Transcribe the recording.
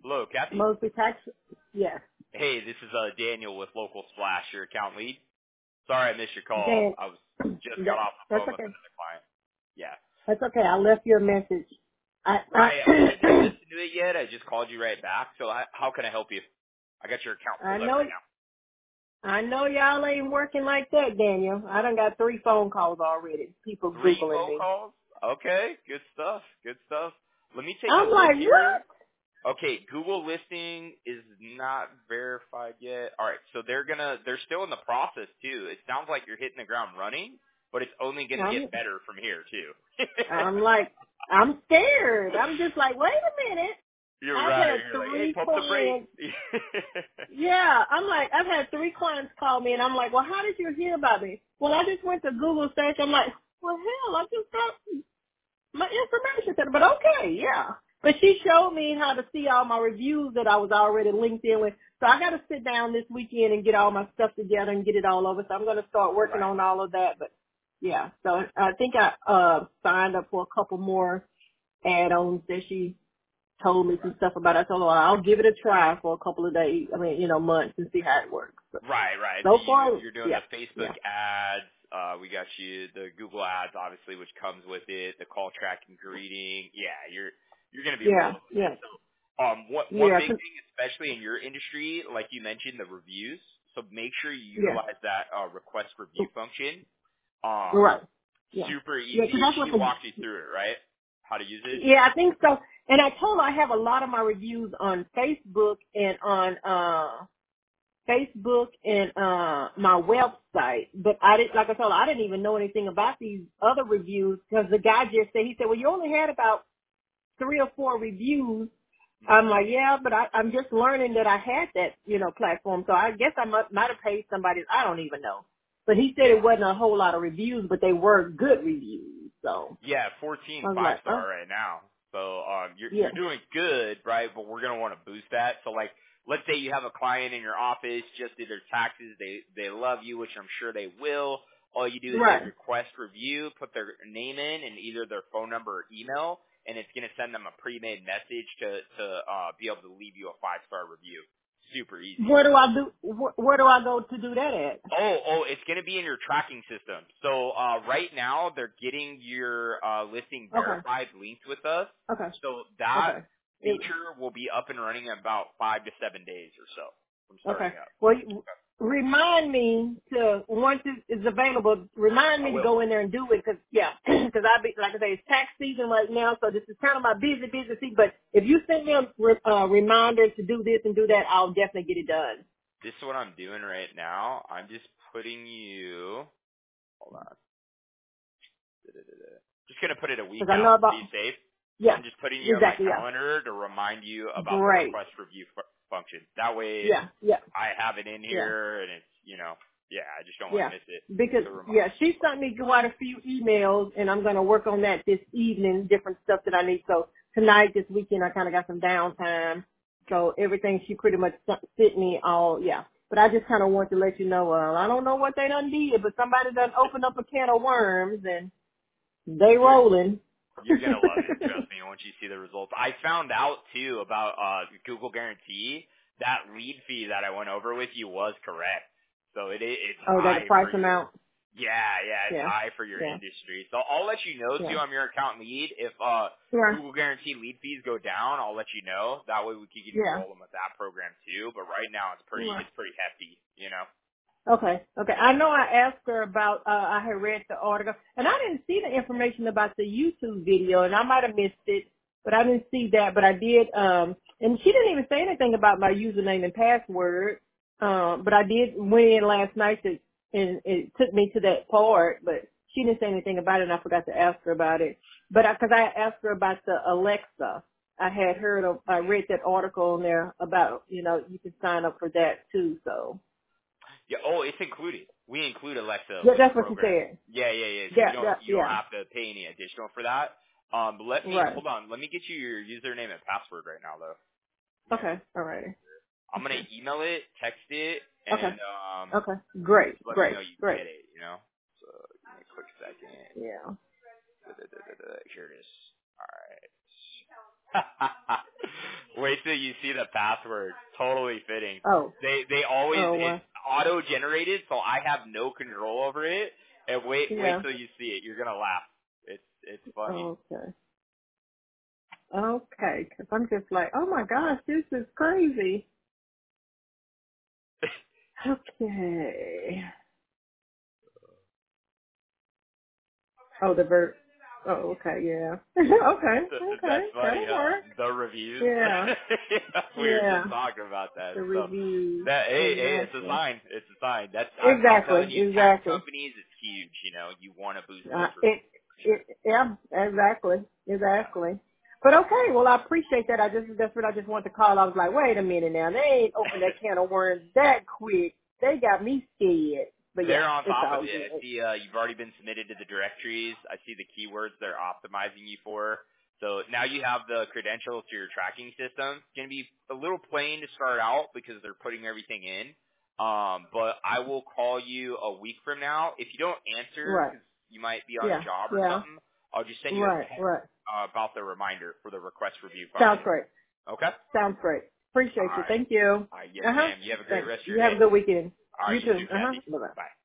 Hello, Kathy. Mostly tax. Yes. Hey, this is Daniel with Local Splash, your account lead. Sorry I missed your call. Dan, I was just got off the that's phone with okay. another client. Yeah. That's okay. I left you a message. Right. I didn't even listen to it yet. I just called you right back. So how can I help you? I got your account I pulled up know. right now. I know y'all ain't working like that, Daniel. I done got 3 phone calls already. People 3 Googling phone me. calls? Okay. Good stuff. Good stuff. Let me take a I'm look like, here. what? Okay, Google listing is not verified yet. All right, so they're still in the process too. It sounds like you're hitting the ground running, but it's only gonna get better from here too. I'm like, I'm scared. I'm just like, wait a minute. You're I've right. had You're like, hey, 3 pump the brakes. clients. Yeah, I'm like, I've had 3 clients call me, and I'm like, well, how did you hear about me? Well, I just went to Google search. I'm like, well, hell, I just got my information center, but okay, yeah. But she showed me how to see all my reviews that I was already linked in with. So I got to sit down this weekend and get all my stuff together and get it all over. So I'm going to start working Right. on all of that. But yeah, so I think I signed up for a couple more add-ons that she told me some stuff about. I told her, well, I'll give it a try for a couple of days. I mean, months and see how it works. But Right. So so far, you're doing yeah, the Facebook yeah, ads. We got you the Google ads, obviously, which comes with it. The call tracking, greeting. Yeah, you're gonna be yeah, rolling with it. yeah, So, one yeah, big thing, especially in your industry, like you mentioned, the reviews. So make sure you yeah, utilize that request review function. Um, right, yeah, super yeah, easy. because that's what She the walked you through it, right? How to use it. Yeah, I think so. And I told her I have a lot of my reviews on Facebook and on Facebook and my website. But I didn't, like I told her, I didn't even know anything about these other reviews because the guy just said, he said, well, you only had about 3 or 4 reviews. I'm like, yeah, but I'm just learning that I had that, platform. So I guess I might have paid somebody. I don't even know. But he said it wasn't a whole lot of reviews, but they were good reviews. So Yeah, 14 I was like, oh, five-star right now. So yeah, you're doing good, right? But we're gonna want to boost that. So like, let's say you have a client in your office, just did their taxes, they love you, which I'm sure they will. All you do is hit right. request review, put their name in and either their phone number or email, and it's gonna send them a pre-made message to be able to leave you a 5-star review. Super easy. Where do I do? Where do I go to do that at? It's going to be in your tracking system. So right now they're getting your listing Okay. verified linked with us. Okay. So that Okay. feature will be up and running in about 5 to 7 days or so from Okay. starting up. Well, remind me to once it's available. Remind I me to will. go in there and do it because because I be like I say, it's tax season right now, so this is kind of my busy season. But if you send me a reminder to do this and do that, I'll definitely get it done. This is what I'm doing right now. I'm just putting you. Hold on. Just going to put it a week Because I know out to be about safe. So yeah, I'm just putting you on my exactly, yeah, calendar to remind you about the great, request review function. That way yeah, yeah, I have it in yeah. here, and it's yeah. I just don't want to Yeah, miss it. because So remind. she sent me quite a few emails, and I'm going to work on that this evening. Different stuff that I need. So tonight, this weekend, I kind of got some downtime. So everything she pretty much sent me all, yeah. But I just kind of want to let you know. I don't know what they done did, but somebody done opened up a can of worms, and they rolling. You're gonna love it. Trust me. Once you see the results, I found out too about Google Guarantee. That lead fee that I went over with you was correct. So it's Oh, that the high price for your. amount. Yeah, it's Yeah, high for your yeah, industry. So I'll let you know too. yeah. I'm your account lead. If Yeah, Google Guarantee lead fees go down, I'll let you know. That way we can get you yeah. rolling with that program too. But right now it's Yeah. pretty hefty. Okay, okay. I know I asked her about, I had read the article, and I didn't see the information about the YouTube video, and I might have missed it, but I didn't see that, but I did, and she didn't even say anything about my username and password, but I did went in last night and it took me to that part, but she didn't say anything about it, and I forgot to ask her about it. But cause I asked her about the Alexa. I read that article in there about, you can sign up for that too, so. Yeah. Oh, it's included. We include Alexa Yeah, with the that's what she program. said. Yeah. So you don't Yeah. have to pay any additional for that. But Right. hold on. Let me get you your username and password right now, though. Okay. All right. I'm gonna Okay. email it, text it, Okay. and Okay. Great. just let me Great. know you Great. get it. So give me a quick second. Yeah. Here it is. All right. Wait till you see the password. Totally fitting. Oh. They always Wow. it's auto generated, so I have no control over it. And wait Yeah. till you see it. You're gonna laugh. It's funny. Okay. Okay. Because I'm just like, oh my gosh, this is crazy. Okay. Oh, the verb. Oh, okay. Yeah. Okay. That's funny, That'll huh? work. The reviews. Yeah. We were Yeah. just talking about that. The So reviews. that hey, it's a Exactly. sign. It's a sign. That's I'm telling you, tech Exactly. companies, it's huge. You know, you want to boost those It, reviews for sure. yeah, exactly. Yeah. But okay, well, I appreciate that. That's what I just wanted to call. I was like, wait a minute now. They ain't opened that can of worms that quick. They got me scared. But They're yeah, on it's top of all it. I good. see you've already been submitted to the directories. I see the keywords they're optimizing you for. So now you have the credentials to your tracking system. It's going to be a little plain to start out because they're putting everything in. But I will call you a week from now. If you don't answer Right. because you might be on a Yeah. job or Yeah. something, I'll just send you a Right. text Right. about the reminder for the request review Sounds function. great. Okay? Sounds great. All Appreciate you. right. Thank you. Yes, ma'am. You have a great Thanks. rest of your You have day. a good weekend. All right, You you too. too, Kathy. Bye bye. Bye.